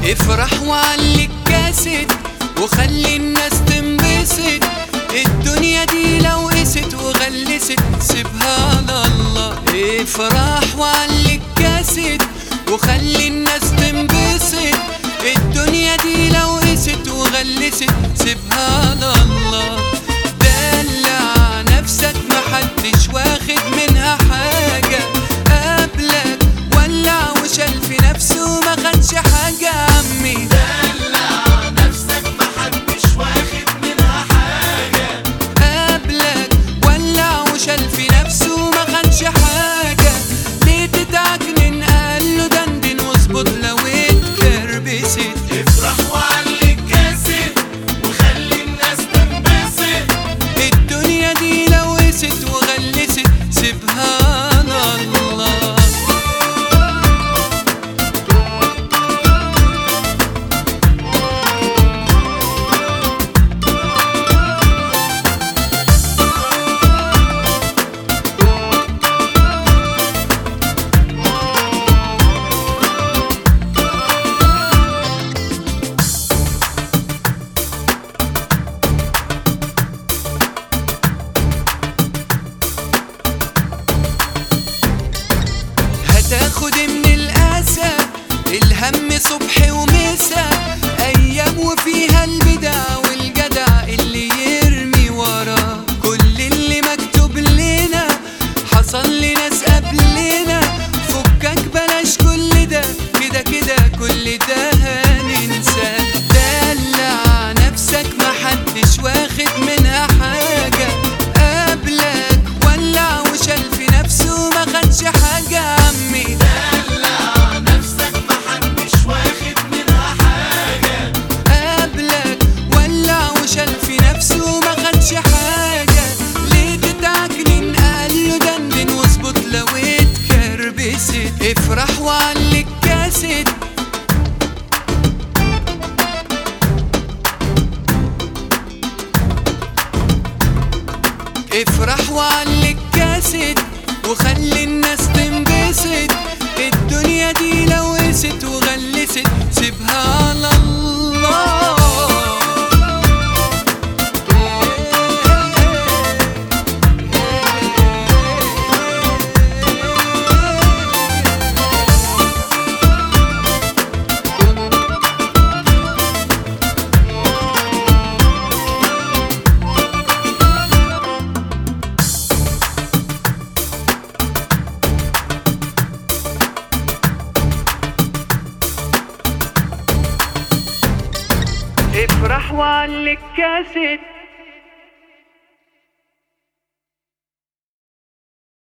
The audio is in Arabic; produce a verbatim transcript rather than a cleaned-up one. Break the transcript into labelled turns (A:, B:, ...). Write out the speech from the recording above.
A: افرح وعلي الكاسد وخلي الناس تنبسط. الدنيا دي لو قست وغلست سيبها لله. افرح وعلي الكاسد وخلي الناس تنبسط. الدنيا دي لو قست وغلست سيبها لله. دلع نفسك محدش واخد منها حاجة قبلك، ولع وشال في نفسه ما خدش حاجة. عمي
B: دلع نفسك محدش واخد منها حاجة
A: قبلك، ولع وشال في نفسه ما خدش حاجة. ليه تتعجنن؟ قاله دندن واظبط لو اتكربست.
B: افرح وعلي الكاسد وخلي الناس تنبسط.
A: الدنيا دي لو قست وغلست سيبها لله. هتاخد من الأسى الهم صبح ومسا، أيام وفيها البدع والجدع اللي يرمي وراه. كل اللي مكتوب لنا حصل لناس قبلنا، فكك بلاش كل ده، كده كده كل ده هننساه. دلع نفسك محدش واخد منها حاجة قبلك، ولع وشال في نفسه ما خدش حاجة. عمي
B: دلع نفسك محدش واخد منها حاجة
A: قبلك، ولع وشال في نفسه ما خدش حاجة. ليه تتعجنن؟ قاله دندن واظبط لو اتكربست. افرح وعلي الكاسد افرح وعلي الكاسد وخلي الناس تنبسط. الدنيا دي لو قست وغلست سيبها لله. افرح وعلي الكاسد